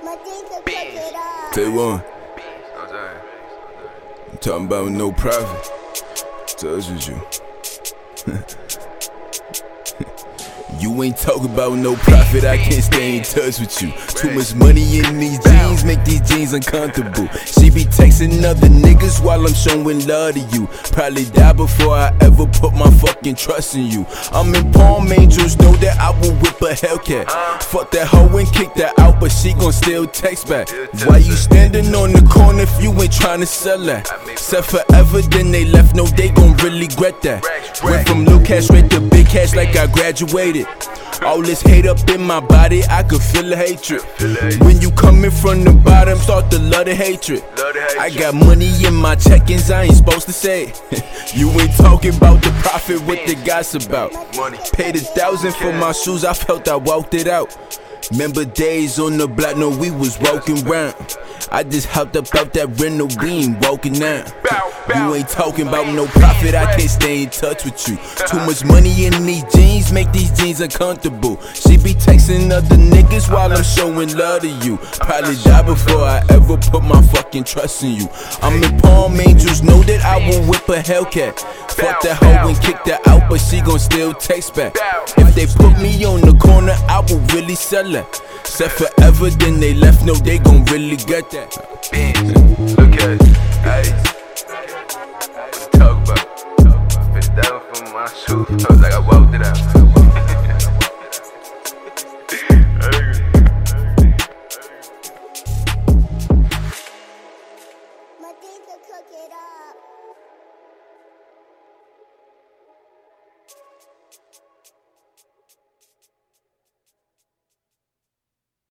Tell you one. I'm talking about no profit. Touch with you. You ain't talking about no profit, I can't stay in touch with you. Too much money in these jeans, make these jeans uncomfortable. She be texting other niggas while I'm showing love to you. Probably die before I ever put my fucking trust in you. I'm in Palm Angels, know that I will whip a Hellcat. Fuck that hoe and kick that out, but she gon' still text back. Why you standing on the corner if you ain't tryna sell that? Said forever, then they left, no they gon' really regret that. Went from little cash straight to big cash like I graduated. All this hate up in my body, I could feel the hatred. When you coming from the bottom, start to love the hatred. I got money in my check-ins, I ain't supposed to say it. You ain't talking about the profit, what the gossip about. Paid $1,000 for my shoes, I felt I walked it out. Remember days on the block, no we was walking round. I just hopped up out that rental, we ain't walking out. You ain't talking about no profit, I can't stay in touch with you. Too much money in these jeans, make these jeans uncomfortable. She be texting other niggas while I'm showing love to you. Probably die before I ever put my fucking trust in you. I'm in Palm Angels, know that I will whip a Hellcat. Fuck that hoe and kick that out, but she gon' still text back. If they put me on the corner, I will really sell that. Said forever, then they left, no they gon' really get that. Look at it, ayy. What you talk about? $50 for my shoes, I was like I walked it out.